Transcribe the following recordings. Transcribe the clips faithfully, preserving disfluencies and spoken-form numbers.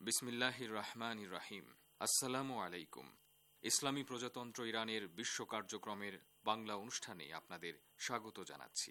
বিসমিল্লাহির রহমানির রহিম। আসসালামু আলাইকুম। ইসলামী প্রজাতন্ত্র ইরানের বিশ্ব কার্যক্রমের বাংলা অনুষ্ঠানে আপনাদের স্বাগত জানাচ্ছি।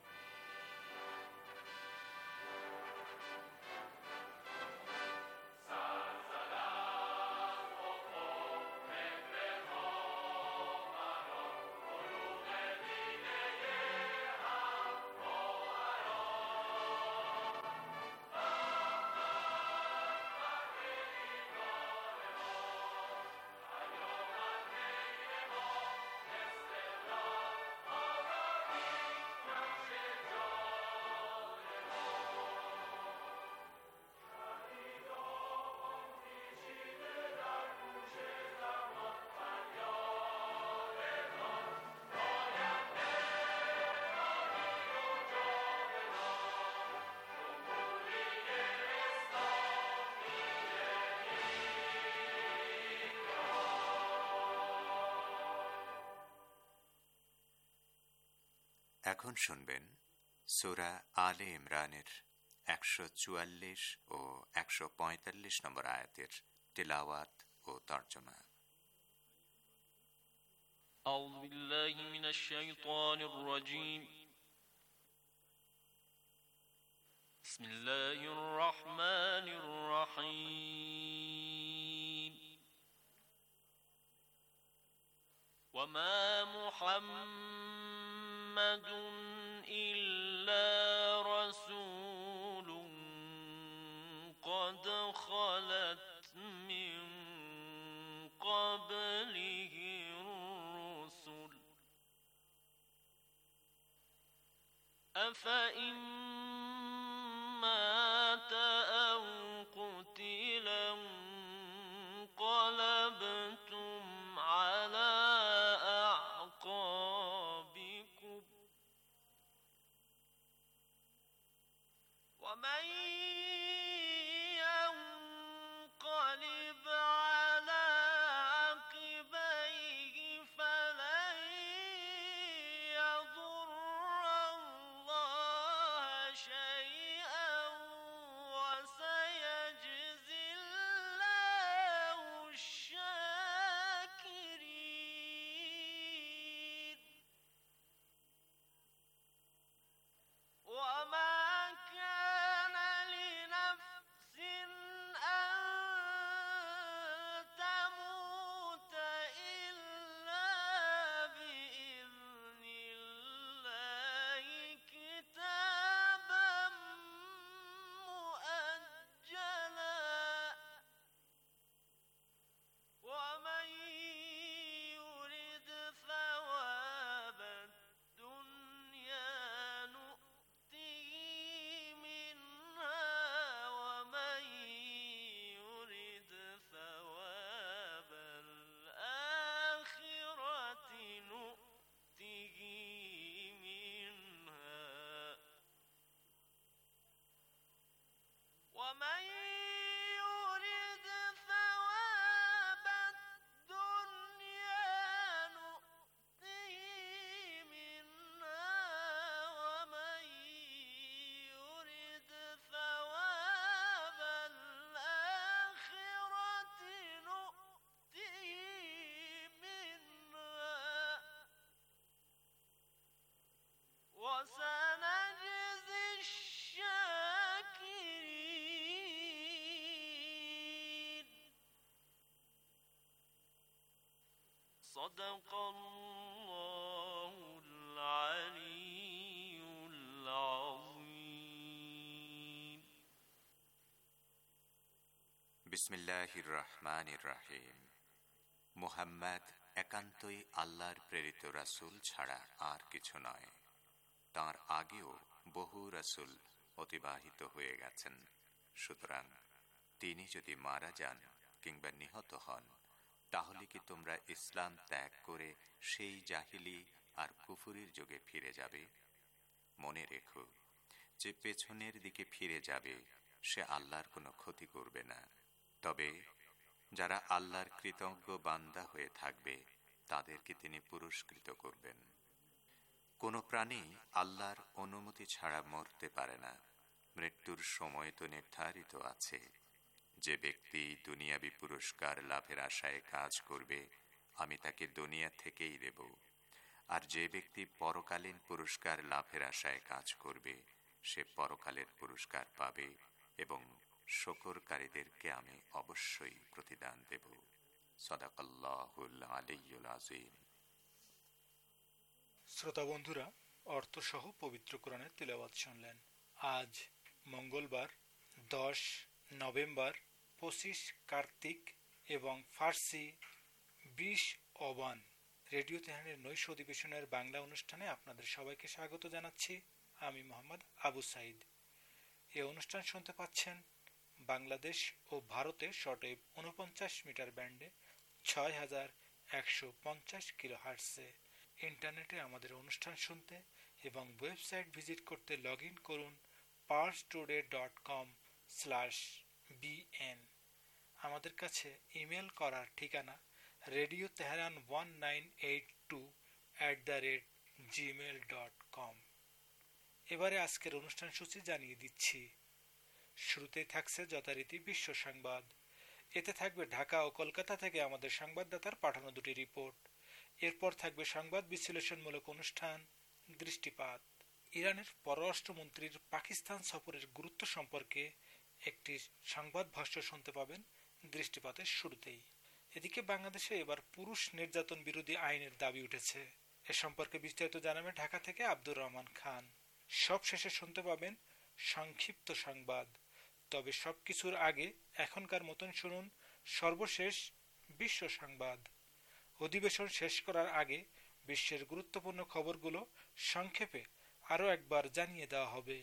এখন শুনবেন সূরা আলে ইমরানের একশো চুয়াল্লিশ ও একশো পঁয়তাল্লিশ নম্বর আয়াতের তিলাওয়াত ও তর্জমা। আউযু বিল্লাহি মিনাশ শাইতানির রাজীম। বিসমিল্লাহির রহমানির রহিম। ওয়া মা মুহাম্মাদুন ইল্লা রাসূলুন قد خلت من قبله الرسل أفإن مات أو قتل انقلبتم على أعقابكم ومن ينقلب على عقبيه فلن يضر الله شيئا وسيجزي الله الشاكرين. وما كان لنفس أن تموت إلا بإذن الله كتابا مؤجلا. ومن يرد ثواب الدنيا نؤته منها ومن يرد ثواب الآخرة نؤته منها ومن يرد ثواب الدنيا نؤته منها ومن يرد ثواب الآخرة نؤته منها وسنجزي الشاكرين. صدق الله العلي العظيم. বিসমিল্লাহির রহমানির রহিম। মুহাম্মদ একান্তই আল্লাহর প্রেরিত রাসূল ছাড়া আর কিছু নয়। তার আগেও বহু রাসূল অতিবাহিত হয়ে গেছেন। সুতরাং তিনি যদি মারা যান কিংবা নিহত হন, তাহলে কি তোমরা ইসলাম ত্যাগ করে সেই জাহিলি আর কুফুরির যুগে ফিরে যাবে? মনে রেখো, যে পেছনের দিকে ফিরে যাবে সে আল্লাহর কোনো ক্ষতি করবে না। তবে যারা আল্লাহর কৃতজ্ঞ বান্দা হয়ে থাকবে তাদেরকে তিনি পুরস্কৃত করবেন। কোনো প্রাণী আল্লাহর অনুমতি ছাড়া মরতে পারে না। মৃত্যুর সময় তো নির্ধারিত আছে। যে ব্যক্তি দুনিয়াবি পুরস্কার লাভের আশায় কাজ করবে, আমি তাকে দুনিয়া থেকেই দেব। আর যে ব্যক্তি পরকালীন পুরস্কার লাভের আশায় কাজ করবে, সে পরকালের পুরস্কার পাবে এবং শকরকারীদেরকে আমি অবশ্যই প্রতিদান দেব। সাদাকাল্লাহুল আলিয়্যুল আযীম। শ্রোতা বন্ধুরা, অর্থসহ পবিত্র কোরআনের তিলাওয়াত শুনলেন। আজ মঙ্গলবার দশ নভেম্বর, পঁচিশ কার্তিক এবং ফার্সি বিশ অবান। রেডিও তেহরানের নৈশ অধিবেশনের বাংলা অনুষ্ঠানে আপনাদের সবাইকে স্বাগত জানাচ্ছি। আমি মোহাম্মদ আবু সাইদ। এই অনুষ্ঠান শুনতে পাচ্ছেন বাংলাদেশ ও ভারতে শর্টওয়েভ উনপঞ্চাশ মিটার ব্যান্ডে ছয় হাজার একশো পঞ্চাশ কিলো হার্টসে। ইন্টারনেটে আমাদের অনুষ্ঠান শুনতে এবং ওয়েবসাইট ভিজিট করতে লগ ইন করুন Pars today dot com slash BN. আমাদের কাছে ইমেল করার ঠিকানা radio Tehran one nine eight two at the rate Gmail dot com. এবারে আজকের অনুষ্ঠান সূচি জানিয়ে দিচ্ছি। শুরুতেই থাকছে যথারীতি বিশ্ব সংবাদ। এতে থাকবে ঢাকা ও কলকাতা থেকে আমাদের সংবাদদাতার পাঠানো দুটি রিপোর্ট। এরপর থাকবে সংবাদ বিশ্লেষণমূলক অনুষ্ঠান দৃষ্টিপাত। ইরানের পররাষ্ট্রমন্ত্রীর পাকিস্তান সফরের গুরুত্ব সম্পর্কে একটি সংবাদ ভাষ্য শুনতে পাবেন দৃষ্টিপাতের শুরুতেই। এদিকে বাংলাদেশে এবার পুরুষ নির্যাতন বিরোধী আইনের দাবি উঠেছে। এ সম্পর্কে বিস্তারিত জানাবেন ঢাকা থেকে আব্দুর রহমান খান। সব শেষে শুনতে পাবেন সংক্ষিপ্ত সংবাদ। তবে সবকিছুর আগে এখনকার মতন শুনুন সর্বশেষ বিশ্ব সংবাদ। অধিবেশন শেষ করার আগে বিশ্বের গুরুত্বপূর্ণ খবরগুলো সংক্ষেপে আরও একবার জানিয়ে দেওয়া হবে।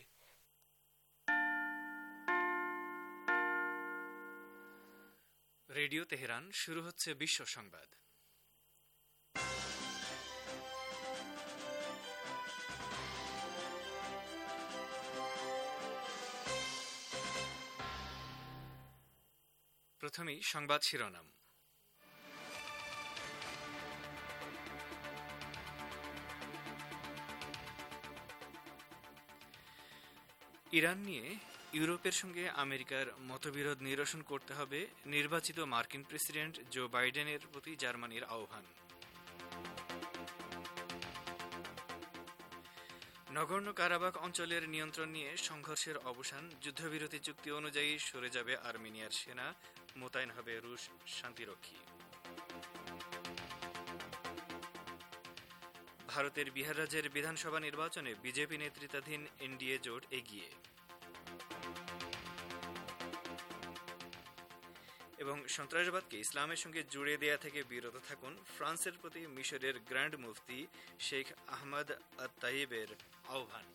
রেডিও তেহরান, শুরু হচ্ছে বিশ্ব সংবাদ। প্রথমেই সংবাদ শিরোনাম। ইরান নিয়ে ইউরোপের সঙ্গে আমেরিকার মতবিরোধ নিরসন করতে হবে, নির্বাচিত মার্কিন প্রেসিডেন্ট জো বাইডেনের প্রতি জার্মানির আহ্বান। নগর্নো কারাবাখ অঞ্চলের নিয়ন্ত্রণ নিয়ে সংঘর্ষের অবসান, যুদ্ধবিরতি চুক্তি অনুযায়ী সরে যাবে আর্মেনিয়ার সেনা, মোতায়েন হবে রুশ শান্তিরক্ষী। ভারতের বিহার রাজ্যের বিধানসভা নির্বাচনে বিজেপি নেতৃত্বাধীন এনডিএ জোট এগিয়ে। এবং সন্ত্রাসবাদকে ইসলামের সঙ্গে জুড়ে দেয়া থেকে বিরত থাকুন, ফ্রান্সের প্রতি মিশরের গ্র্যান্ড মুফতি শেখ আহমদ আত তাইয়েবের আহ্বান।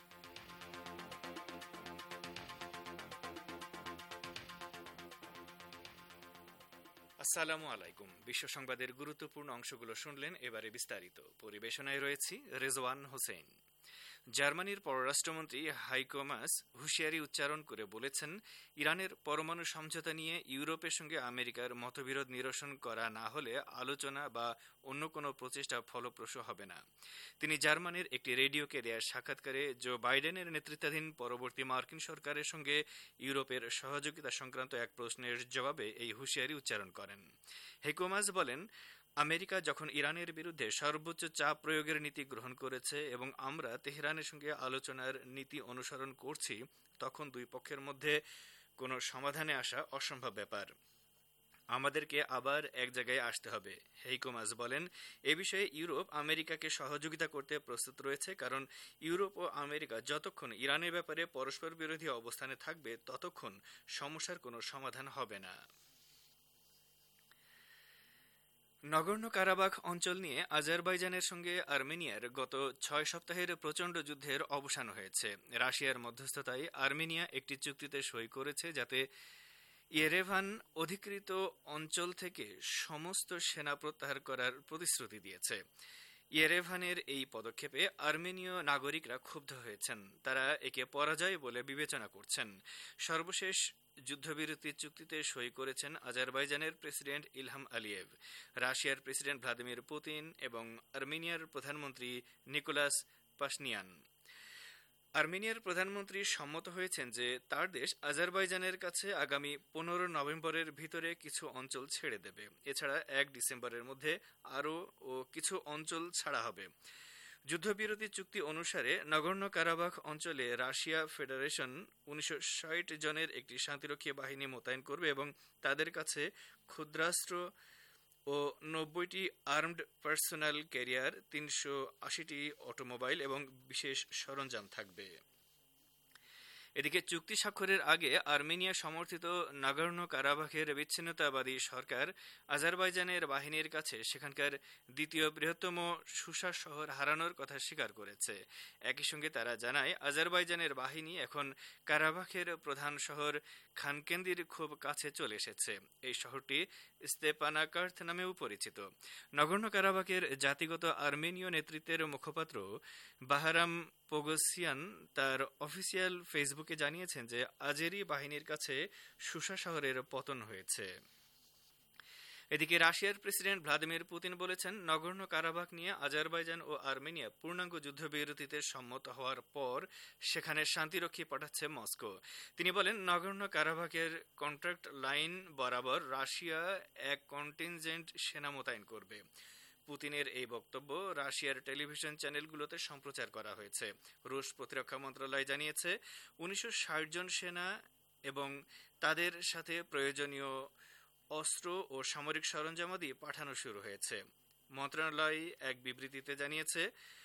আসসালামু আলাইকুম। বিশ্ব সংবাদের গুরুত্বপূর্ণ অংশগুলো শুনলেন, এবারে বিস্তারিত। পরিবেশনায় রয়েছি রেজওয়ান হোসেন। জার্মানির পররাষ্ট্রমন্ত্রী হাইকো মাস হুঁশিয়ারি উচ্চারণ করে বলেছেন, ইরানের পরমাণু সমঝোতা নিয়ে ইউরোপের সঙ্গে আমেরিকার মতবিরোধ নিরসন করা না হলে আলোচনা বা অন্য কোনো প্রচেষ্টা ফলপ্রসূ হবে না। তিনি জার্মানির একটি রেডিওকে দেয়া সাক্ষাৎকারে জো বাইডেনের নেতৃত্বাধীন পরবর্তী মার্কিন সরকারের সঙ্গে ইউরোপের সহযোগিতা সংক্রান্ত এক প্রশ্নের জবাবে এই হুঁশিয়ারি উচ্চারণ করেন। হাইকো মাস বলেন, আমেরিকা যখন ইরানের বিরুদ্ধে সর্বোচ্চ চাপ প্রয়োগের নীতি গ্রহণ করেছে এবং আমরা তেহরানের সঙ্গে আলোচনার নীতি অনুসরণ করছি, তখন দুই পক্ষের মধ্যে কোনো সমাধানে আসা অসম্ভব ব্যাপার। আমাদেরকে আবার এক জায়গায় আসতে হবে। হেইকো মাস বলেন, এ বিষয়ে ইউরোপ আমেরিকাকে সহযোগিতা করতে প্রস্তুত রয়েছে, কারণ ইউরোপ ও আমেরিকা যতক্ষণ ইরানের ব্যাপারে পরস্পর বিরোধী অবস্থানে থাকবে ততক্ষণ সমস্যার কোনো সমাধান হবে না। নগর্নো কারাবাখ অঞ্চল নিয়ে আজারবাইজানের সঙ্গে আর্মেনিয়ার গত ছয় সপ্তাহের প্রচণ্ড যুদ্ধের অবসান হয়েছে। রাশিয়ার মধ্যস্থতায় আর্মেনিয়া একটি চুক্তিতে সই করেছে, যাতে ইয়েরেভান অধিকৃত অঞ্চল থেকে সমস্ত সেনা প্রত্যাহার করার প্রতিশ্রুতি দিয়েছে। ইয়েরেভানের এই পদক্ষেপে আর্মেনীয় নাগরিকরা ক্ষুব্ধ হয়েছেন। তারা একে পরাজয় বলে বিবেচনা করছেন। সর্বশেষ যুদ্ধবিরতি চুক্তিতে সই করেছেন আজারবাইজানের প্রেসিডেন্ট ইলহাম আলিয়েভ, রাশিয়ার প্রেসিডেন্ট ভ্লাদিমির পুতিন এবং আর্মেনিয়ার প্রধানমন্ত্রী নিকোলাস পাশনিয়ান। আর্মেনিয়ার প্রধানমন্ত্রী সম্মত হয়েছেন যে তার দেশ আজারবাইজানের কাছে আগামী পনেরো নভেম্বরের ভিতরে কিছু অঞ্চল ছেড়ে দেবে। এছাড়া এক ডিসেম্বরের মধ্যে আরও ও কিছু অঞ্চল ছাড়া হবে। যুদ্ধবিরতি চুক্তি অনুসারে নগর্ন কারাবাখ অঞ্চলে রাশিয়া ফেডারেশন উনিশশো ষাট জনের একটি শান্তিরক্ষী বাহিনী মোতায়েন করবে এবং তাদের কাছে ক্ষুদ্রাস্ত্র ও নব্বইটি আর্মড পার্সোনাল ক্যারিয়ার, তিনশো আশিটি অটোমোবাইল এবং বিশেষ সরঞ্জাম থাকবে। এদিকে চুক্তি স্বাক্ষরের আগে আর্মেনিয়া সমর্থিত নাগর্ন কারাবাখের বিচ্ছিন্নতাবাদী সরকার আজারবাইজানের বাহিনীর কাছে সেখানকার দ্বিতীয় বৃহত্তম সুসা শহর হারানোর কথা স্বীকার করেছে। একই সঙ্গে তারা জানায় আজারবাইজানের বাহিনী এখন কারাবাখের প্রধান শহর খানকেন্দির খুব কাছে চলে এসেছে। এই শহরটি স্তেপানাকার্থ নামেও পরিচিত। নগর্ন কারাবাখের জাতিগত আর্মেনীয় নেতৃত্বের মুখপাত্র বাহারাম পোগসিয়ান তার অফিসিয়াল ফেসবুকে জানিয়েছেন যে আজেরি বাহিনীর কাছে সুসা শহরের পতন হয়েছে। এদিকে রাশিয়ার প্রেসিডেন্ট ভ্লাদিমির পুতিন বলেছেন নগর্ন কারাবাখ নিয়ে আজারবাইজান ও আর্মেনিয়া পূর্ণাঙ্গ যুদ্ধবিরতিতে সম্মত হওয়ার পর সেখানে শান্তিরক্ষী পাঠাচ্ছে মস্কো। তিনি বলেন নগর্ন কারাবাখের কন্ট্রাক্ট লাইন বরাবর রাশিয়া এক কন্টিনজেন্ট সেনা মোতায়েন করবে। পুতিনের এই বক্তব্য রাশিয়ার টেলিভিশন চ্যানেলগুলোতে সম্প্রচার করা হয়েছে। রুশ প্রতিরক্ষা মন্ত্রণালয় জানিয়েছে উনিশশো ষাট জন সেনা এবং তাদের সাথে প্রয়োজনীয় অস্ত্র ও সামরিক সরঞ্জামাদি পাঠানো শুরু হয়েছে। মন্ত্রণালয় এক বিবৃতিতে জানিয়েছে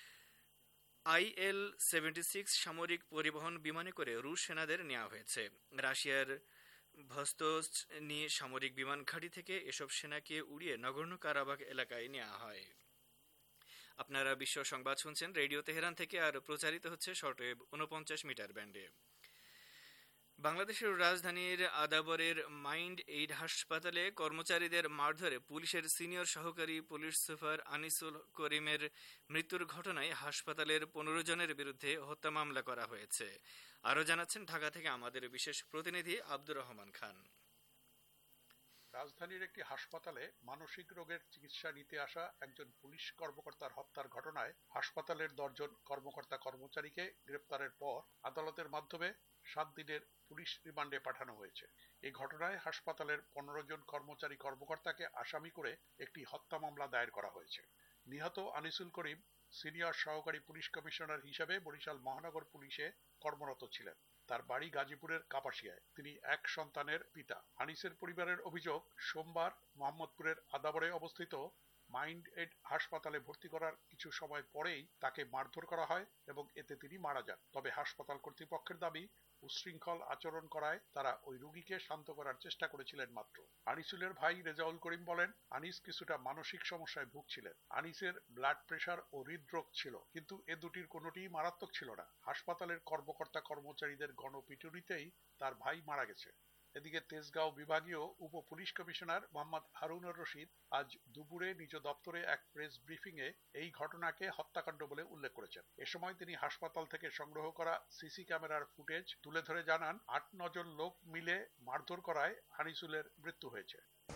আইএল সেভেন্টি সিক্স সামরিক পরিবহন বিমানে করে রুশ সেনাদের নেওয়া হয়েছে। রাশিয়ার ভস্তোজনি সামরিক বিমান ঘাঁটি থেকে এসব সেনাকে উড়িয়ে নগর্ন কারাবাখ এলাকায় নেওয়া হয়। আপনারা বিশ্ব সংবাদ শুনছেন রেডিও তেহরান থেকে, আর প্রচারিত হচ্ছে শর্টওয়েভ উনপঞ্চাশ মিটার ব্যান্ডে। বাংলাদেশের রাজধানীর আদাবরের মাইন্ড এইড হাসপাতালে কর্মচারীদের মারধরে পুলিশের সিনিয়র সহকারী পুলিশ সুপার আনিসুল করিমের মৃত্যুর ঘটনায় হাসপাতালের পনেরো জনের বিরুদ্ধে হত্যা মামলা করা হয়েছে। আরও জানাচ্ছেন ঢাকা থেকে আমাদের বিশেষ প্রতিনিধি আব্দুর রহমান খান। রাজধানীর একটি হাসপাতালে মানসিক রোগের চিকিৎসা নিতে আসা একজন পুলিশ কর্মকর্তার হত্যার ঘটনায় হাসপাতালের দশজন কর্মকর্তা কর্মচারীকে গ্রেপ্তারের পর আদালতের মাধ্যমে সাত দিনের পুলিশ রিমান্ডে পাঠানো হয়েছে। এই ঘটনায় হাসপাতালের পনেরো জন কর্মচারী কর্মকর্তাকে আসামি করে একটি হত্যা মামলা দায়ের করা হয়েছে। নিহত আনিসুল করিম সিনিয়র সহকারী পুলিশ কমিশনার হিসেবে বরিশাল মহানগর পুলিশে কর্মরত ছিলেন। তার বাড়ি গাজীপুরের কাপাসিয়ায়। তিনি এক সন্তানের পিতা। আনিসের পরিবারের অভিযোগ, সোমবার মোহাম্মদপুরের আদাবরে অবস্থিত মাইন্ড এইড হাসপাতালে ভর্তি করার কিছু সময় পরেই তাকে মারধর করা হয় এবং এতে তিনি মারা যান। তবে হাসপাতাল কর্তৃপক্ষের দাবি উচ্ছৃঙ্খল আচরণ করায় তারা ওই রোগীকে শান্ত করার চেষ্টা করেছিলেন মাত্র। আনিসুলের ভাই রেজাউল করিম বলেন, আনিস কিছুটা মানসিক সমস্যায় ভুগছিলেন। আনিসের ব্লাড প্রেশার ও হৃদরোগ ছিল, কিন্তু এ দুটির কোনোটিই মারাত্মক ছিল না। হাসপাতালের কর্মকর্তা কর্মচারীদের গণপিটুনিতেই তার ভাই মারা গেছে। এদিকে তেজগাঁও বিভাগীয় উপ পুলিশ কমিশনার মোহাম্মদ হারুনুর রশিদ আজ দুপুরে নিজ দপ্তরে এক প্রেস ব্রিফিং এ এই ঘটনাকে হত্যাকাণ্ড বলে উল্লেখ করেছেন। এ সময় তিনি হাসপাতাল থেকে সংগ্রহ করা সিসি ক্যামেরার ফুটেজ তুলে ধরে জানান, আট নজন লোক মিলে মারধর করায় আনিসুলের মৃত্যু হয়েছে।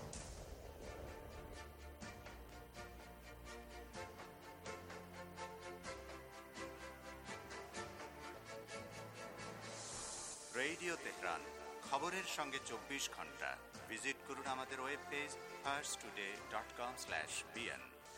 রেডিও তেহরান, খবরের সঙ্গে চব্বিশ ঘন্টা। ভিজিট করুন আমাদের web page first today dot com slash BN.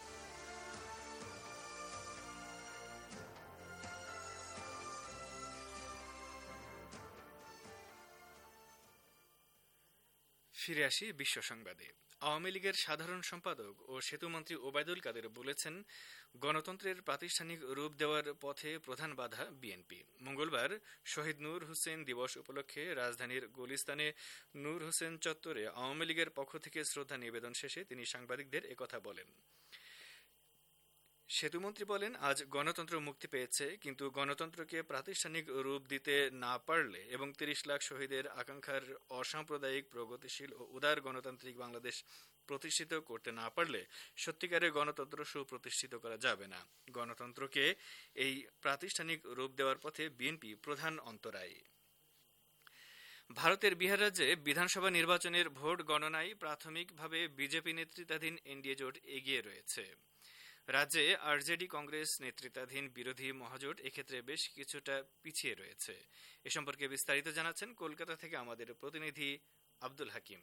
ফিরে আসি বিশ্ব সংবাদে। আওয়ামী লীগের সাধারণ সম্পাদক ও সেতুমন্ত্রী ওবায়দুল কাদের বলেছেন, গণতন্ত্রের প্রাতিষ্ঠানিক রূপ দেওয়ার পথে প্রধান বাধা বিএনপি। মঙ্গলবার শহীদ নূর হোসেন দিবস উপলক্ষে রাজধানীর গুলিস্তানে নূর হোসেন চত্বরে আওয়ামী লীগের পক্ষ থেকে শ্রদ্ধা নিবেদন শেষে তিনি সাংবাদিকদের একথা বলেন। সেতুমন্ত্রী বলেন, আজ গণতন্ত্র মুক্তি পেয়েছে, কিন্তু গণতন্ত্রকে প্রাতিষ্ঠানিক রূপ দিতে না পারলে এবং তিরিশ লাখ শহীদের আকাঙ্ক্ষার অসাম্প্রদায়িক, প্রগতিশীল ও উদার গণতান্ত্রিক বাংলাদেশ প্রতিষ্ঠিত করতে না পারলে সত্যিকারের গণতন্ত্র সুপ্রতিষ্ঠিত করা যাবে না। গণতন্ত্রকে এই প্রাতিষ্ঠানিক রূপ দেওয়ার পথে বিএনপি প্রধান অন্তরায়। ভারতের বিহার রাজ্যে বিধানসভা নির্বাচনের ভোট গণনায় প্রাথমিকভাবে বিজেপি নেতৃত্বাধীন এনডিএ জোট এগিয়ে রয়েছে। রাজ্যে আরজেডি কংগ্রেস নেতৃত্বাধীন বিরোধী মহাজোট এক্ষেত্রে বেশ কিছুটা পিছিয়ে রয়েছে। এ সম্পর্কে বিস্তারিত জানাচ্ছেন কলকাতা থেকে আমাদের প্রতিনিধি আব্দুল হাকিম।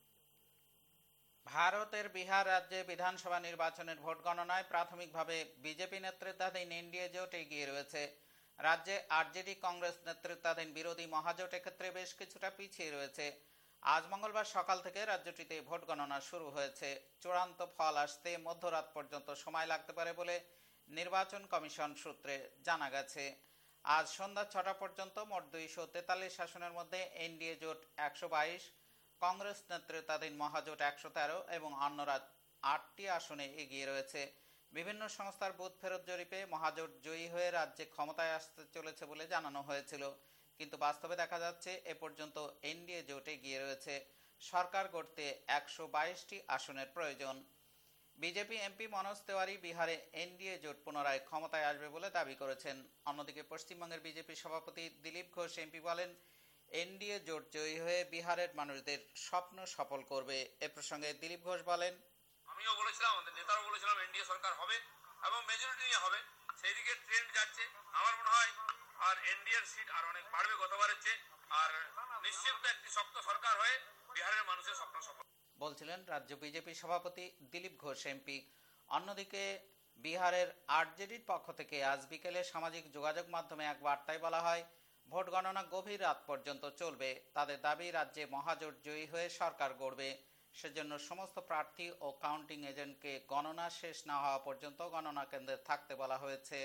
ভারতের বিহার রাজ্যে বিধানসভা নির্বাচনের ভোট গণনায় প্রাথমিকভাবে বিজেপি নেতৃত্বাধীন এনডিএ জোট এগিয়ে রয়েছে। রাজ্যে আরজেডি কংগ্রেস নেতৃত্বাধীন বিরোধী মহাজোট এক্ষেত্রে বেশ কিছুটা পিছিয়ে রয়েছে। আজ মঙ্গলবার সকাল থেকে রাজ্যটিতে ভোট গণনা শুরু হয়েছে। চূড়ান্ত ফল আসতে মধ্যরাত পর্যন্ত সময় লাগতে পারে বলে নির্বাচন কমিশন সূত্রে জানা গেছে। আজ সন্ধ্যা ছটা পর্যন্ত মোট দুইশো তেতাল্লিশ আসনের মধ্যে এনডিএ জোট একশো বাইশ, কংগ্রেস নেতৃত্বাধীন মহাজোট একশো তেরো এবং অন্যরা আটটি আসনে এগিয়ে রয়েছে। বিভিন্ন সংস্থার বুথ ফেরত জরিপে মহাজোট জয়ী হয়ে রাজ্যে ক্ষমতায় আসতে চলেছে বলে জানানো হয়েছিল, কিন্তু বাস্তবে দেখা যাচ্ছে এ পর্যন্ত এনডিএ জোট এগিয়ে রয়েছে। সরকার গড়তে একশো বাইশটি আসনের প্রয়োজন। বিজেপি এমপি মনোজ তেওয়ারি বিহারে এনডিএ জোট পুনরায় ক্ষমতায় আসবে বলে দাবি করেছেন। অন্যদিকে পশ্চিমবঙ্গের বিজেপি সভাপতি দিলীপ ঘোষ এমপি বলেন, এনডিএ জোট জয়ী হয়ে বিহারের মানুষদের স্বপ্ন সফল করবে। এ প্রসঙ্গে দিলীপ ঘোষ বলেন, আমিও বলেছিলাম, আমাদের নেতারাও বলেছিলাম এনডিএ সরকার হবে এবং মেজরিটি নিয়ে হবে। সেই দিকে ট্রেন্ড যাচ্ছে। আমার মনে হয় আর এনডিএর সিট আর অনেক বাড়বে গতবারের চেয়ে। আর নিশ্চিত একটি শক্ত সরকার হয়ে বিহারের মানুষের স্বপ্ন সফল বলছিলেন রাজ্য বিজেপি সভাপতি দিলীপ ঘোষ এমপি। অন্যদিকে বিহারের আরজেডির পক্ষ থেকে আজ বিকেলে সামাজিক যোগাযোগ মাধ্যমে এক বার্তায় বলা হয়, ভোট গণনা গভীর রাত পর্যন্ত চলবে। তাদের দাবি, রাজ্যে মহাজোট জয়ী হয়ে সরকার গড়বে। সেজন্য সমস্ত প্রার্থী ও কাউন্টিং এজেন্টকে গণনা শেষ না হওয়া পর্যন্ত গণনা কেন্দ্রে থাকতে বলা হয়েছে।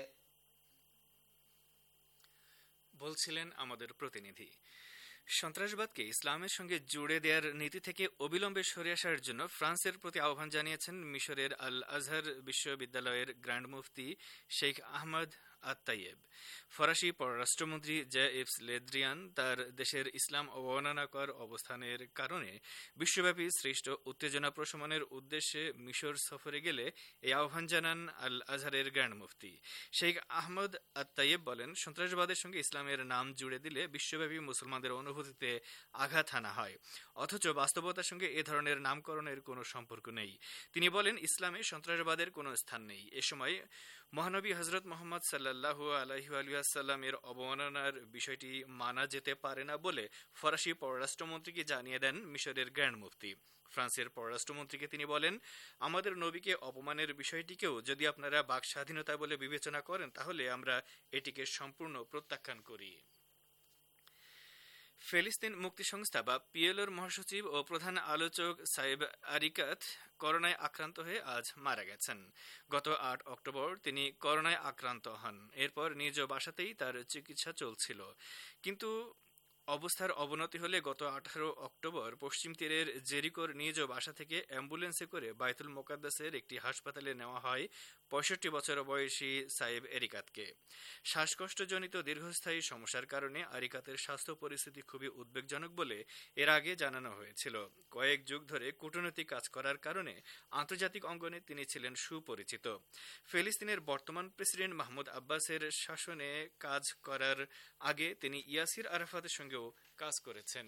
বলছিলেন আমাদের প্রতিনিধি। সন্ত্রাসবাদকে ইসলামের সঙ্গে জুড়ে দেওয়ার নীতি থেকে অবিলম্বে সরে আসার জন্য ফ্রান্সের প্রতি আহ্বান জানিয়েছেন মিশরের আল আজহার বিশ্ববিদ্যালয়ের গ্র্যান্ড মুফতি শেখ আহমদ আত-তাইয়েব। ফরাসি পররাষ্ট্রমন্ত্রী জায়েভস লেদ্রিয়ান তার দেশের ইসলাম অবমাননাকর অবস্থানের কারণে বিশ্বব্যাপী সৃষ্ট উত্তেজনা প্রশমনের উদ্দেশ্যে মিশর সফরে গেলে এই আহ্বান জানান আল আজহারের গ্র্যান্ড মুফতি। শেখ আহমদ আত-তাইয়েব বলেন, সন্ত্রাসবাদের সঙ্গে ইসলামের নাম জুড়ে দিলে বিশ্বব্যাপী মুসলমানদের অনুভূতিতে আঘাত হানা হয়, অথচ বাস্তবতার সঙ্গে এ ধরনের নামকরণের কোনো সম্পর্ক নেই। তিনি বলেন, ইসলামে সন্ত্রাসবাদের কোনো স্থান নেই। এ সময় মহানবী হজরত মোহাম্মদ সাল্লাল্লাহু আলাইহি ওয়াসাল্লামের অবমাননার বিষয়টি মানা যেতে পারে না বলে ফরাসি পররাষ্ট্রমন্ত্রীকে জানিয়ে দেন মিশরের গ্র্যান্ড মুফতি। ফ্রান্সের পররাষ্ট্রমন্ত্রীকে তিনি বলেন, আমাদের নবীকে অপমানের বিষয়টিকেও যদি আপনারা বাক স্বাধীনতা বলে বিবেচনা করেন, তাহলে আমরা এটিকে সম্পূর্ণ প্রত্যাখ্যান করি। ফিলিস্তিন মুক্তি সংস্থা বা পিএলওর মহাসচিব ও প্রধান আলোচক সাইব আরিকাত করোনায় আক্রান্ত হয়ে আজ মারা গেছেন। গত আট অক্টোবর তিনি করোনায় আক্রান্ত হন। এরপর নিজ বাসাতেই তার চিকিৎসা চলছিল, কিন্তু অবস্থার অবনতি হলে গত আঠারো অক্টোবর পশ্চিম তীরের জেরিকোর নিজ বাসা থেকে অ্যাম্বুলেন্সে করে বায়তুল মোকাদ্দাসের একটি হাসপাতালে নেওয়া হয় পঁয়ষট্টি বছর বয়সী সাইব এরিকাতকে। শ্বাসকষ্টজনিত দীর্ঘস্থায়ী সমস্যার কারণে আরিকাতের স্বাস্থ্য পরিস্থিতি খুবই উদ্বেগজনক বলে এর আগে জানানো হয়েছিল। কয়েক যুগ ধরে কূটনৈতিক কাজ করার কারণে আন্তর্জাতিক অঙ্গনে তিনি ছিলেন সুপরিচিত। ফিলিস্তিনের বর্তমান প্রেসিডেন্ট মাহমুদ আব্বাসের শাসনে কাজ করার আগে তিনি ইয়াসির আরাফাতের সঙ্গেও কাজ করেছেন।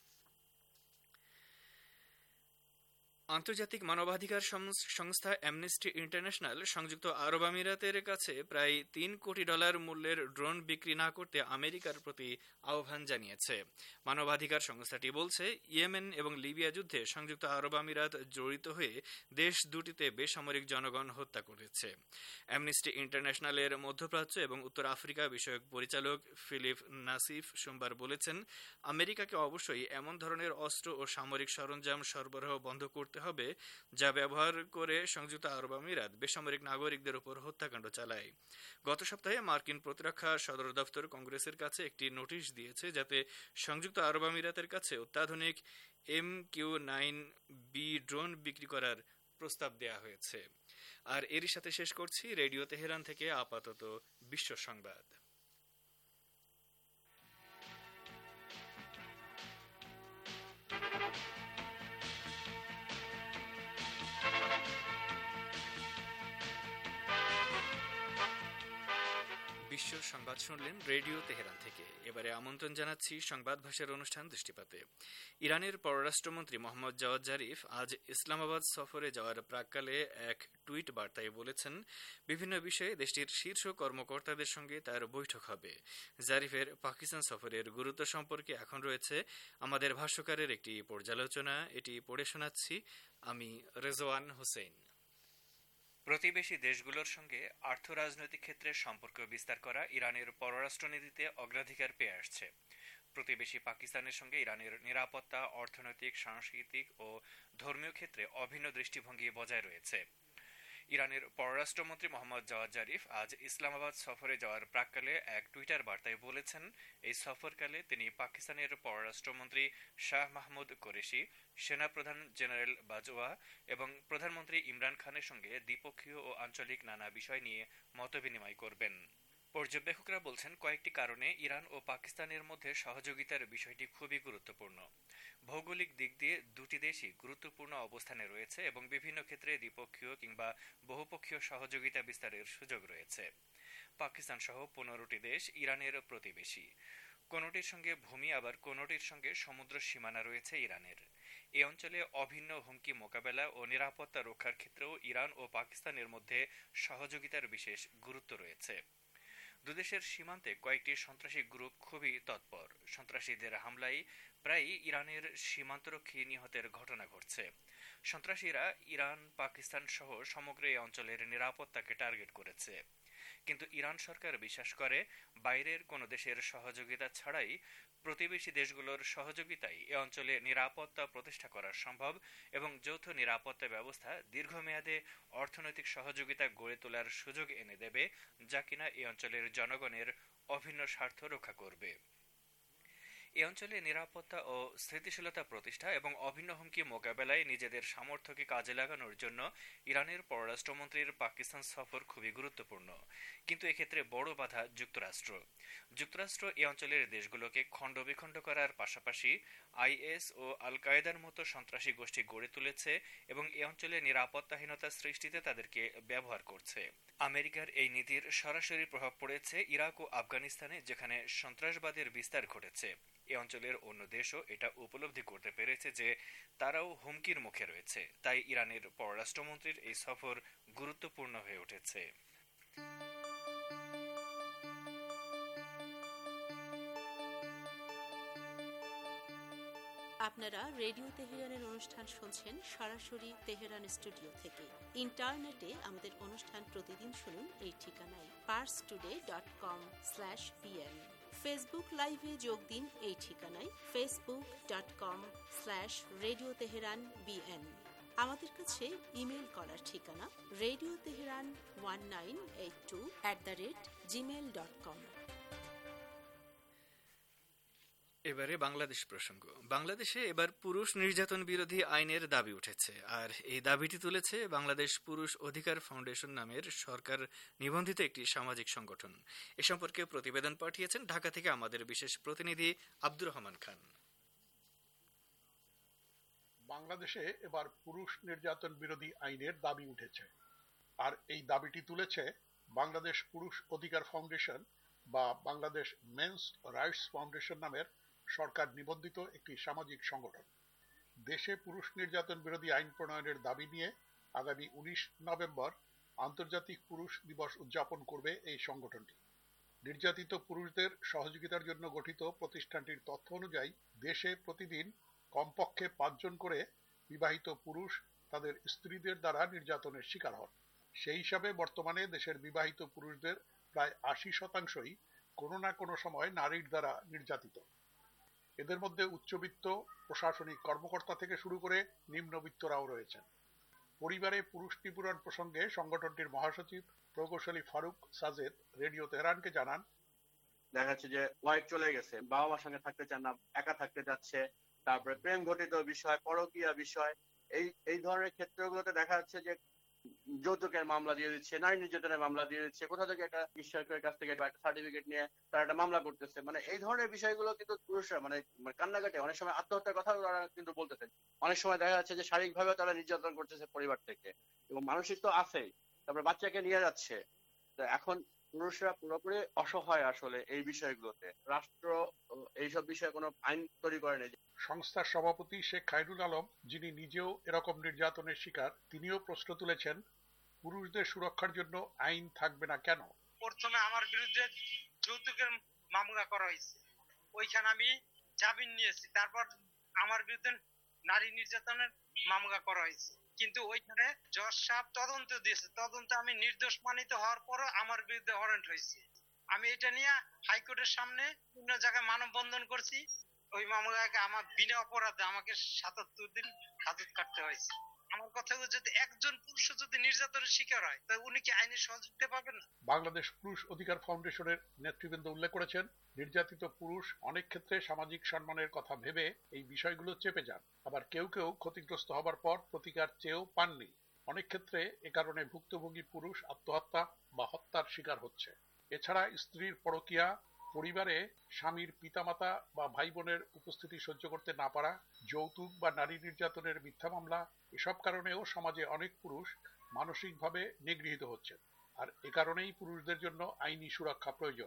আন্তর্জাতিক মানবাধিকার সংস্থা অ্যামনেস্টি ইন্টারন্যাশনাল সংযুক্ত আরব আমিরাতের কাছে প্রায় তিন কোটি ডলার মূল্যের ড্রোন বিক্রি না করতে আমেরিকার প্রতি আহ্বান জানিয়েছে। মানবাধিকার সংস্থাটি বলছে, ইয়েমেন এবং লিবিয়া যুদ্ধে সংযুক্ত আরব আমিরাত জড়িত হয়ে দেশ দুটিতে বেসামরিক জনগণ হত্যা করেছে। অ্যামনেস্টি ইন্টারন্যাশনালের মধ্যপ্রাচ্য এবং উত্তর আফ্রিকা বিষয়ক পরিচালক ফিলিপ নাসিফ সোমবার বলেছেন, আমেরিকাকে অবশ্যই এমন ধরনের অস্ত্র ও সামরিক সরঞ্জাম সরবরাহ বন্ধ করতে হবে যা ব্যবহার করে সংযুক্ত আরব আমিরাত বেসামরিক নাগরিকদের উপর হত্যাকাণ্ড চালায়। গত সপ্তাহে মার্কিন প্রতিরক্ষা সদর দপ্তর কংগ্রেসের কাছে একটি নোটিশ দিয়েছে, যাতে সংযুক্ত আরব আমিরাতের কাছে অত্যাধুনিক M Q nine B drone বিক্রি করার প্রস্তাব দেয়া হয়েছে। আর এরই সাথে শেষ করছি রেডিও তেহরান থেকে আপাতত বিশ্ব সংবাদ। বিশ্ব সংবাদ শুনলেন রেডিও তেহরান থেকে। এবারে আমন্ত্রণ জানাচ্ছি সংবাদ ভাষার অনুষ্ঠান দৃষ্টিপাতে। ইরানের পররাষ্ট্রমন্ত্রী মোহাম্মদ জাওয়াদ জারিফ আজ ইসলামাবাদ সফরে যাওয়ার প্রাক্কালে এক টুইট বার্তায় বলেছেন, বিভিন্ন বিষয়ে দেশটির শীর্ষ কর্মকর্তাদের সঙ্গে তার বৈঠক হবে। জারিফের পাকিস্তান সফরের গুরুত্ব সম্পর্কে এখন রয়েছে আমাদের ভাষ্যকারের একটি পর্যালোচনা। এটি পড়ে শোনাচ্ছি আমি রেজওয়ান হোসেন। প্রতিবেশী দেশগুলোর সঙ্গে আর্থ রাজনৈতিক ক্ষেত্রে সম্পর্ক বিস্তার করা ইরানের পররাষ্ট্রনীতিতে অগ্রাধিকার পেয়ে আসছে। প্রতিবেশী পাকিস্তানের সঙ্গে ইরানের নিরাপত্তা, অর্থনৈতিক, সাংস্কৃতিক ও ধর্মীয় ক্ষেত্রে অভিন্ন দৃষ্টিভঙ্গি বজায় রয়েছে। ইরানের পররাষ্ট্রমন্ত্রী মোহাম্মদ জাওয়াদ জারিফ আজ ইসলামাবাদ সফরে যাওয়ার প্রাক্কালে এক টুইটার বার্তায় বলেছেন, এই সফরকালে তিনি পাকিস্তানের পররাষ্ট্রমন্ত্রী শাহ মাহমুদ কোরেশি, সেনাপ্রধান জেনারেল বাজওয়া এবং প্রধানমন্ত্রী ইমরান খানের সঙ্গে দ্বিপক্ষীয় ও আঞ্চলিক নানা বিষয় নিয়ে মতবিনিময় করবেন। পর্যবেক্ষকরা বলছেন, কয়েকটি কারণে ইরান ও পাকিস্তানের মধ্যে সহযোগিতার বিষয়টি খুবই গুরুত্বপূর্ণ। ভৌগোলিক দিক দিয়ে দুটি দেশই গুরুত্বপূর্ণ অবস্থানে রয়েছে এবং বিভিন্ন ক্ষেত্রে দ্বিপক্ষীয় কিংবা বহুপক্ষীয় সহযোগিতা বিস্তারের সুযোগ রয়েছে। পাকিস্তান সহ পনেরোটি দেশ ইরানের প্রতিবেশী। কোনোটির সঙ্গে ভূমি আবার কোনোটির সঙ্গে সমুদ্র সীমানা রয়েছে ইরানের। এ অঞ্চলে অভিন্ন হুমকি মোকাবেলা ও নিরাপত্তা রক্ষার ক্ষেত্রেও ইরান ও পাকিস্তানের মধ্যে সহযোগিতার বিশেষ গুরুত্ব রয়েছে। দুদেশের সীমান্তে কয়েকটি সন্ত্রাসী গ্রুপ খুবই তৎপর। সন্ত্রাসীদের হামলায় প্রায়ই ইরানের সীমান্তরক্ষী নিহতের ঘটনা ঘটছে। সন্ত্রাসীরা ইরান, পাকিস্তান সহ সমগ্র এই অঞ্চলের নিরাপত্তাকে টার্গেট করেছে। কিন্তু ইরান সরকার বিশ্বাস করে, বাইরের কোনো দেশের সহযোগিতা ছাড়াই প্রতিবেশী দেশগুলোর সহযোগিতায় এ অঞ্চলে নিরাপত্তা প্রতিষ্ঠা করা সম্ভব এবং যৌথ নিরাপত্তা ব্যবস্থা দীর্ঘমেয়াদে অর্থনৈতিক সহযোগিতা গড়ে তোলার সুযোগ এনে দেবে, যা কিনা এ অঞ্চলের জনগণের অভিন্ন স্বার্থ রক্ষা করবে। এ অঞ্চলে নিরাপত্তা ও স্থিতিশীলতা প্রতিষ্ঠা এবং অভিন্ন হুমকি মোকাবেলায় নিজেদের সামর্থ্যকে কাজে লাগানোর জন্য ইরানের পররাষ্ট্রমন্ত্রীর পাকিস্তান সফর খুবই গুরুত্বপূর্ণ। কিন্তু এক্ষেত্রে বড় বাধা যুক্তরাষ্ট্র। যুক্তরাষ্ট্র এ অঞ্চলের দেশগুলোকে খণ্ড বিখণ্ড করার পাশাপাশি আইএস ও আল কায়েদার মতো সন্ত্রাসী গোষ্ঠী গড়ে তুলেছে এবং এ অঞ্চলে নিরাপত্তাহীনতা সৃষ্টিতে তাদেরকে ব্যবহার করছে। আমেরিকার এই নীতির সরাসরি প্রভাব পড়েছে ইরাক ও আফগানিস্তানে, যেখানে সন্ত্রাসবাদের বিস্তার ঘটেছে। এ অঞ্চলের অন্য দেশও এটা উপলব্ধি করতে পেরেছে যে তারাও হুমকির মুখে রয়েছে। তাই ইরানের পররাষ্ট্রমন্ত্রীর এই সফর গুরুত্বপূর্ণ হয়ে উঠেছে। আপনারা রেডিও তেহরানের অনুষ্ঠান শুনছেন সরাসরি তেহরান স্টুডিও থেকে। ইন্টারনেটে আমাদের অনুষ্ঠান প্রতিদিন শুনুন এই ঠিকানায় Pars today dot com slash PM. Facebook লাইভে যোগ দিন এই ঠিকানায় Facebook dot com slash radio Tehran BN. আমাদের কাছে ইমেল করার ঠিকানা radio Tehran one nine eight two at the rate Gmail dot com. এবারে বাংলাদেশ প্রসঙ্গ। বাংলাদেশে এবার পুরুষ নির্যাতন বিরোধী আইনের দাবি উঠেছে, আর এই দাবিটি তুলেছে বাংলাদেশ পুরুষ অধিকার ফাউন্ডেশন নামের সরকার নিবন্ধিত একটি সামাজিক সংগঠন। এ সম্পর্কে প্রতিবেদন পাঠিয়েছেন ঢাকা থেকে আমাদের বিশেষ প্রতিনিধি আব্দুর রহমান খান। বাংলাদেশে এবার পুরুষ নির্যাতন বিরোধী আইনের দাবি উঠেছে, আর এই দাবিটি তুলেছে বাংলাদেশ পুরুষ অধিকার ফাউন্ডেশন বা বাংলাদেশ মেন্স রাইটস ফাউন্ডেশন নামের সরকার নিবন্ধিত একটি সামাজিক সংগঠন। দেশে পুরুষ নির্যাতন বিরোধী আইন প্রণয়নের দাবি নিয়ে আগামী উনিশ নভেম্বর আন্তর্জাতিক পুরুষ দিবস উদযাপন করবে এই সংগঠনটি। নির্যাতিত পুরুষদের সহযোগিতার জন্য গঠিত প্রতিষ্ঠানটির তথ্য অনুযায়ী দেশে প্রতিদিন কমপক্ষে পাঁচজন করে বিবাহিত পুরুষ তাদের স্ত্রীদের দ্বারা নির্যাতনের শিকার হন। সেই হিসাবে বর্তমানে দেশের বিবাহিত পুরুষদের প্রায় আশি শতাংশই কোনো না কোনো সময় নারীর দ্বারা নির্যাতিত। এদের মধ্যে উচ্চবিত্ত প্রশাসনিক কর্মকর্তা থেকে শুরু করে নিম্নবিত্তরাও রয়েছেন। পরিবারে পুরুষ নিপীড়ন প্রসঙ্গে সংগঠনটির মহাসচিব প্রকৌশলী ফারুক সাজেদ রেডিও তেহরানকে জানান, দেখা যাচ্ছে যে ওয়াইফ চলে গেছে, বাবা মার সঙ্গে থাকতে চান না, একা থাকতে যাচ্ছে, তারপরে প্রেম ঘটিত বিষয়, পরকীয়া বিষয়, এই এই ধরনের ক্ষেত্রগুলোতে দেখা যাচ্ছে যে যৌতুকের মামলা দিয়ে দিচ্ছে, নারী নির্যাতনের মামলা দিয়ে দিচ্ছে, কোথা থেকে একটা ঈশ্বরের কাছ থেকে একটা সার্টিফিকেট নিয়ে তারা একটা মামলা করতেছে। মানে এই ধরনের বিষয়গুলো কিন্তু পুরুষরা মানে কান্নাকাটি, অনেক সময় আত্মহত্যার কথা তারা কিন্তু বলতেছে। অনেক সময় দেখা যাচ্ছে যে শারীরিক ভাবে তারা নির্যাতন করতেছে পরিবার থেকে, এবং মানসিক তো আছেই, তারপরে বাচ্চাকে নিয়ে যাচ্ছে। এখন পুরুষরা পুরোপুরি অসহায় আসলে এই বিষয়গুলোতে। রাষ্ট্র এইসব বিষয়ে কোনো আইন তৈরি করেনি। সংস্থার সভাপতি শেখ খায়রুল আলম, যিনি নিজেও এরকম নির্যাতনের শিকার, তিনিও প্রশ্ন তুলেছেন, পুরুষদের সুরক্ষার জন্য আইন থাকবে না কেন? প্রথমে আমার বিরুদ্ধে যৌতুকের মামলা করা হয়েছে, ওইখানে আমি জামিন নিয়েছি। তারপর আমার বিরুদ্ধে নারী নির্যাতনের মামলা করা হয়েছে, কিন্তু ওইখানে জজ সাহেব তদন্ত দিয়েছে। তদন্ত আমি নির্দোষ মানিত হওয়ার পরও আমার বিরুদ্ধে ওয়ারেন্ট হয়েছে। আমি এটা নিয়ে হাইকোর্টের সামনে বিভিন্ন জায়গায় মানববন্ধন করছি। ওই মামলাকে আমার বিনা অপরাধে আমাকে সাতাত্তর দিন হাজত কাটতে হয়েছে। আমার কথা হলো, যদি একজন পুরুষ যদি নির্যাতনের শিকার হয়, তাহলে উনি কি আইনের সহযোগিতা পাবেন না? বাংলাদেশ পুরুষ অধিকার ফাউন্ডেশনের নেতৃবৃন্দ উল্লেখ করেছেন, নির্যাতিত পুরুষ অনেক ক্ষেত্রে সামাজিক সম্মানের কথা ভেবে এই বিষয়গুলো চেপে যান। আবার কেউ কেউ ক্ষতিগ্রস্ত হবার পর প্রতিকার চেয়েও পাননি। অনেক ক্ষেত্রে এ কারণে ভুক্তভোগী পুরুষ আত্মহত্যা বা হত্যার শিকার হচ্ছে। এছাড়া স্ত্রীর পরকীয়া, পরিবারে স্বামীর পিতামাতা বা ভাই বোনের উপস্থিতি সহ্য করতে না পারা, যৌতুক বা নারী নির্যাতনের মিথ্যা মামলা, এসব কারণেও সমাজে অনেক পুরুষ মানসিকভাবে নিগৃহীত হচ্ছে। আর এ কারণেই পুরুষদের জন্য আইনি সুরক্ষা প্রয়োজন।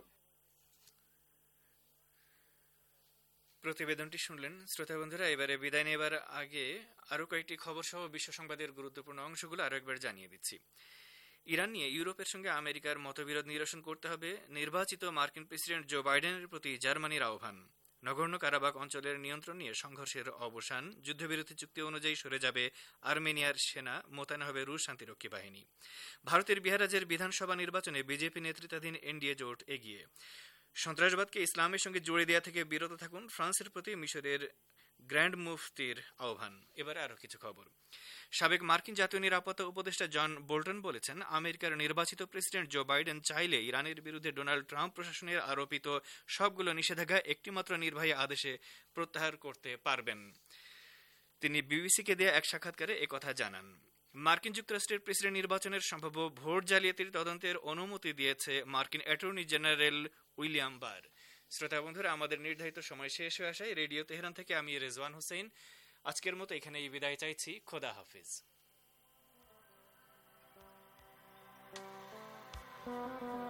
প্রতিবেদনটি শুনলেন শ্রোতা বন্ধুরা। এবারে বিদায় নেবার আগে আরো কয়েকটি খবর সহ বিশ্ব সংবাদের গুরুত্বপূর্ণ অংশগুলো আরো একবার জানিয়ে দিচ্ছি। ইরান নিয়ে ইউরোপের সঙ্গে আমেরিকার মতবিরোধ নিরসন করতে হবে, নির্বাচিত মার্কিন প্রেসিডেন্ট জো বাইডেনের প্রতি জার্মানির আহ্বান। নগর্ণ কারাবাখ অঞ্চলের নিয়ন্ত্রণ নিয়ে সংঘর্ষের অবসান, যুদ্ধবিরতি চুক্তি অনুযায়ী সরে যাবে আর্মেনিয়ার সেনা, মোতায়েন হবে রুশ শান্তিরক্ষী বাহিনী। ভারতের বিহার রাজ্যের বিধানসভা নির্বাচনে বিজেপি নেতৃত্বাধীন এনডিএ জোট এগিয়ে। সন্ত্রাসবাদকে ইসলামের সঙ্গে জড়িয়ে দেওয়া থেকে বিরত থাকুন, ফ্রান্সের প্রতি মিশরের গ্র্যান্ড মুফতির আহ্বান। এবারে আরো কিছু খবর। সাবেক মার্কিন জাতীয় নিরাপত্তা উপদেষ্টা জন বোল্টন বলেছেন, আমেরিকার নির্বাচিত প্রেসিডেন্ট জো বাইডেন চাইলে ইরানের বিরুদ্ধে ডোনাল্ড ট্রাম্প প্রশাসনের আরোপিত সবগুলো নিষেধাজ্ঞা একটিমাত্র নির্বাহী আদেশে প্রত্যাহার করতে পারবেন। তিনি বিবিসিকে দেয়া এক সাক্ষাৎকারে একথা জানান। মার্কিন যুক্তরাষ্ট্রের প্রেসিডেন্ট নির্বাচনের সম্ভাব্য ভোট জালিয়াতির তদন্তের অনুমতি দিয়েছে মার্কিন অ্যাটর্নি জেনারেল উইলিয়াম বার। শ্রোতা বন্ধুরা, আমাদের নির্ধারিত সময় শেষ হয়ে আসায় রেডিও তেহরান থেকে আমি রেজওয়ান হোসেন আজকের মতো এখানেই বিদায় চাইছি। খোদা হাফিজ।